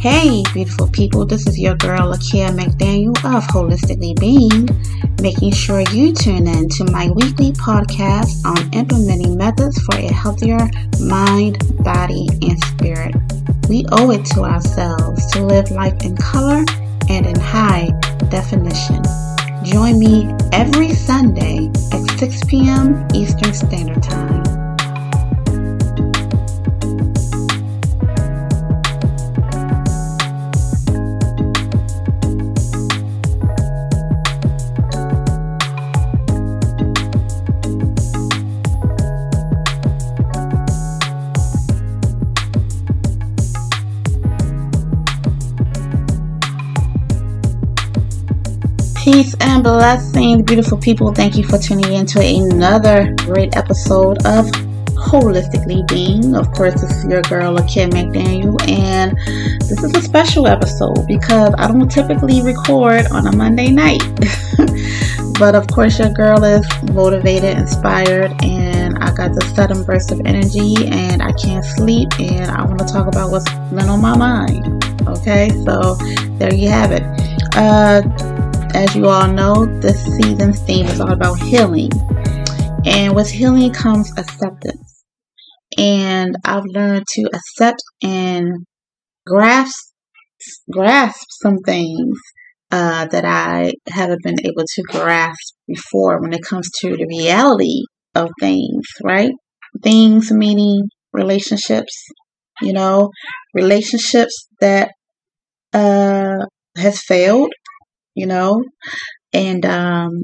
Hey, beautiful people, this is your girl, Lakia McDaniel of Holistically Being, making sure you tune in to my weekly podcast on implementing methods for a healthier mind, body, and spirit. We owe it to ourselves to live life in color and in high definition. Join me every Sunday at 6 p.m. Eastern Standard Time. Peace and blessings, beautiful people. Thank you for tuning in to another great episode of Holistically Being. Of course, this is your girl, Lakia McDaniel, and this is a special episode because I don't typically record on a Monday night. But of course, your girl is motivated, inspired, and I got this sudden burst of energy, and I can't sleep, and I want to talk about what's been on my mind. Okay, so there you have it. As you all know, this season's theme is all about healing. And with healing comes acceptance. And I've learned to accept and grasp some things that I haven't been able to grasp before when it comes to the reality of things, right? Things meaning relationships, relationships that has failed. And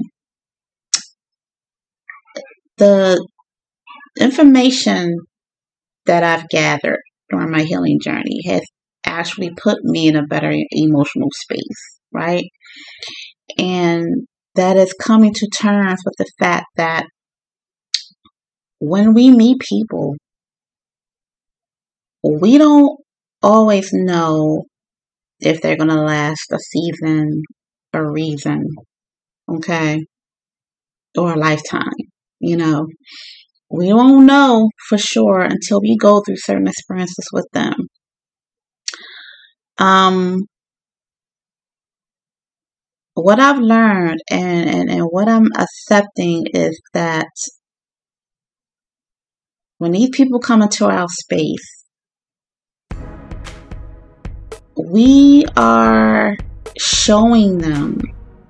the information that I've gathered during my healing journey has actually put me in a better emotional space, right? And that is coming to terms with the fact that when we meet people, we don't always know if they're going to last a season, a reason, okay, or a lifetime. We won't know for sure until we go through certain experiences with them. What I've learned and what I'm accepting is that when these people come into our space, we are showing them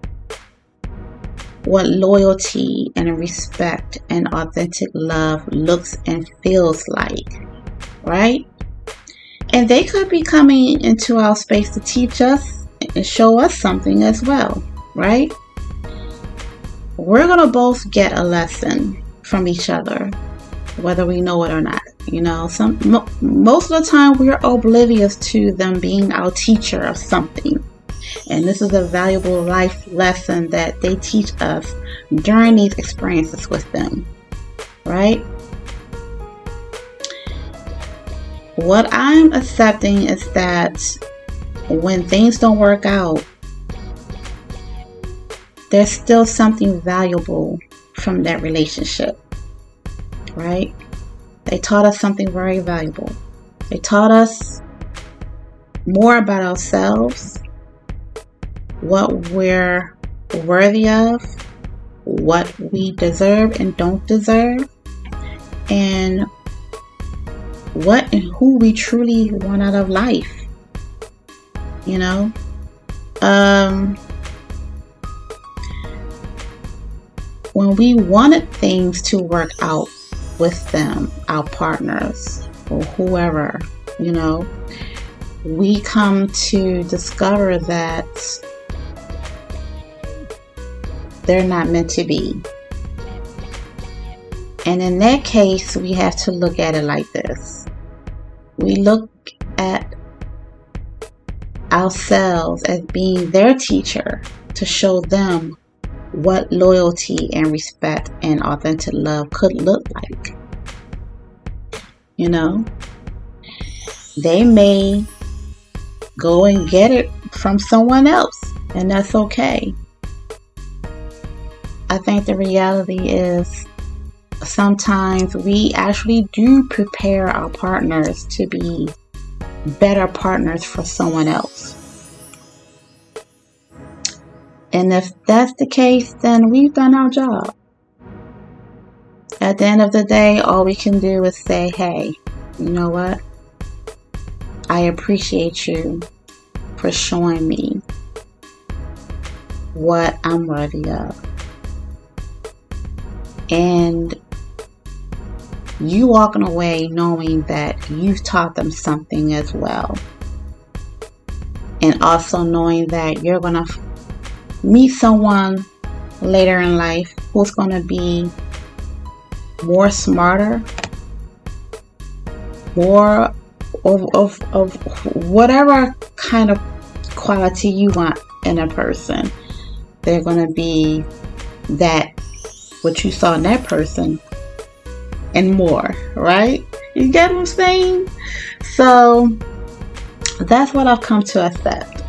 what loyalty and respect and authentic love looks and feels like, right? And they could be coming into our space to teach us and show us something as well, right? We're going to both get a lesson from each other, whether we know it or not. Most of the time we're oblivious to them being our teacher of something. And this is a valuable life lesson that they teach us during these experiences with them, right? What I'm accepting is that when things don't work out, there's still something valuable from that relationship, right? They taught us something very valuable. They taught us more about ourselves, what we're worthy of, what we deserve and don't deserve, and what and who we truly want out of life. When we wanted things to work out with them, our partners or whoever, we come to discover that they're not meant to be. And in that case, we have to look at it like this. We look at ourselves as being their teacher to show them what loyalty and respect and authentic love could look like. They may go and get it from someone else, and that's okay. I think the reality is sometimes we actually do prepare our partners to be better partners for someone else. And if that's the case, then we've done our job. At the end of the day, all we can do is say, hey, you know what? I appreciate you for showing me what I'm worthy of. And you walking away knowing that you've taught them something as well. And also knowing that you're going to meet someone later in life who's going to be more smarter, more of whatever kind of quality you want in a person. They're going to be that, what you saw in that person and more, right? You get what I'm saying? So that's what I've come to accept.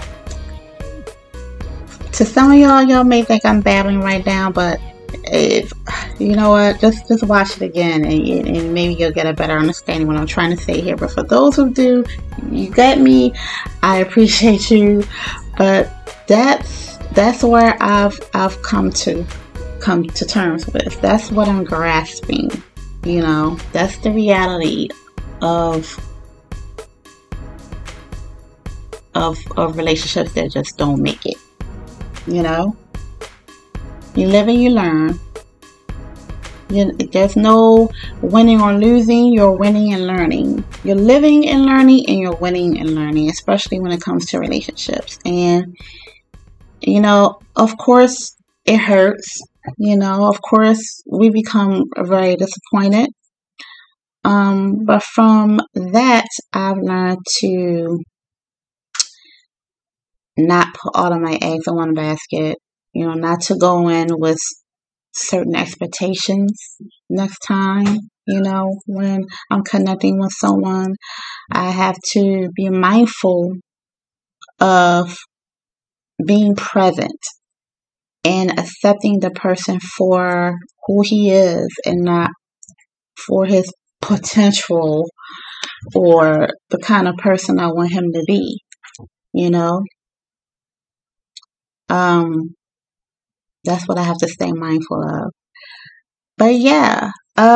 To some of y'all may think I'm babbling right now, but if you know what, just watch it again and maybe you'll get a better understanding what I'm trying to say here. But for those who do, you get me. I appreciate you. But that's where I've come to terms with. That's what I'm grasping. You know, that's the reality of relationships that just don't make it. You know, you live and you learn. There's no winning or losing. You're winning and learning. You're living and learning, and you're winning and learning, especially when it comes to relationships. And, you know, of course, it hurts. You know, of course, we become very disappointed. But from that, I've learned to not put all of my eggs in one basket. You know, not to go in with certain expectations next time. You know, when I'm connecting with someone, I have to be mindful of being present and accepting the person for who he is and not for his potential or the kind of person I want him to be. You know, that's what I have to stay mindful of. But yeah,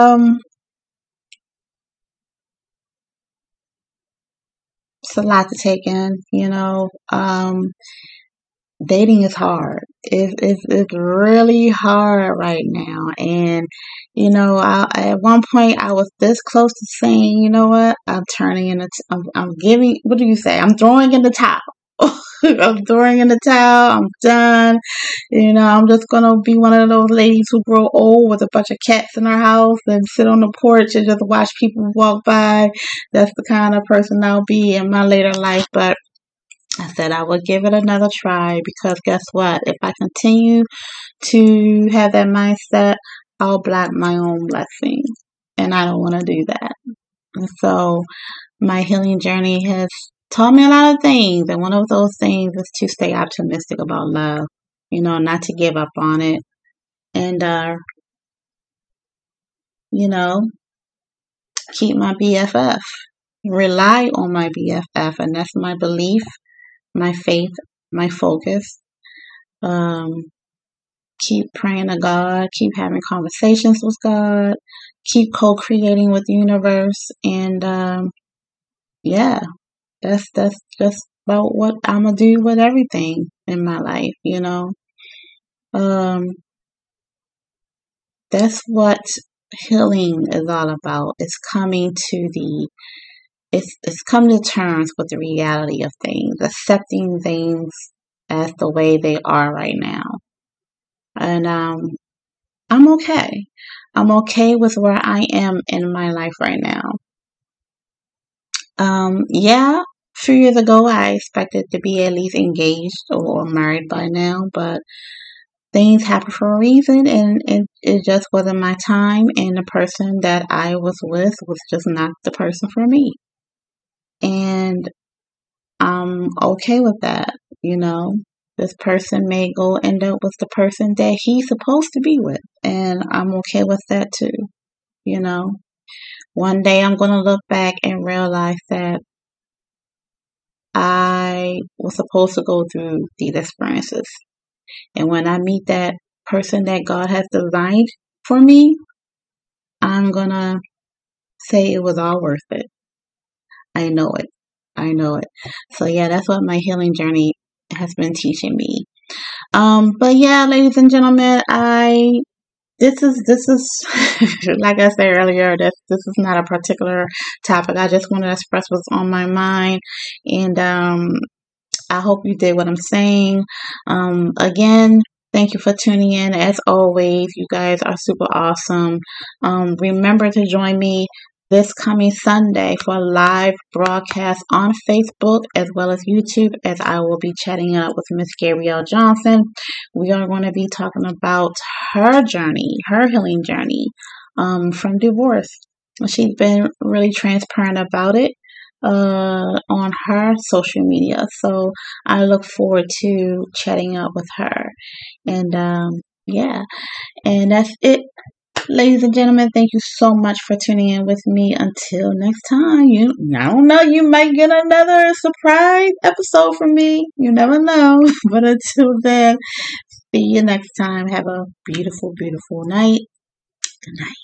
it's a lot to take in, you know. Dating is hard. It's really hard right now. And, you know, at one point I was this close to saying, you know what, I'm turning in I'm giving, what do you say? I'm throwing in the towel. I'm throwing in the towel. I'm done. You know, I'm just going to be one of those ladies who grow old with a bunch of cats in her house and sit on the porch and just watch people walk by. That's the kind of person I'll be in my later life. But I said I would give it another try because guess what? If I continue to have that mindset, I'll block my own blessings. And I don't want to do that. And so my healing journey has taught me a lot of things. And one of those things is to stay optimistic about love. You know, not to give up on it. And, you know, keep my BFF. Rely on my BFF. And that's my belief, my faith, my focus. Keep praying to God, keep having conversations with God, keep co-creating with the universe, and yeah, that's just about what I'm gonna do with everything in my life, you know. That's what healing is all about. It's coming to terms with the reality of things, accepting things as the way they are right now. And I'm okay. I'm okay with where I am in my life right now. Yeah, a few years ago I expected to be at least engaged or married by now, but things happen for a reason and it just wasn't my time, and the person that I was with was just not the person for me. And I'm okay with that, you know. This person may go end up with the person that he's supposed to be with. And I'm okay with that too. You know, one day I'm going to look back and realize that I was supposed to go through these experiences. And when I meet that person that God has designed for me, I'm gonna say it was all worth it. I know it. I know it. So yeah, that's what my healing journey has been teaching me. But yeah, ladies and gentlemen, this is like I said earlier, this is not a particular topic. I just want to express what's on my mind, and I hope you did what I'm saying. Again, thank you for tuning in. As always, you guys are super awesome. Remember to join me this coming Sunday for a live broadcast on Facebook as well as YouTube, as I will be chatting up with Miss Gabrielle Johnson. We are going to be talking about her journey, her healing journey from divorce. She's been really transparent about it on her social media. So I look forward to chatting up with her. And yeah, and that's it. Ladies and gentlemen, thank you so much for tuning in with me. Until next time, I don't know, you might get another surprise episode from me. You never know. But until then, see you next time. Have a beautiful, beautiful night. Good night.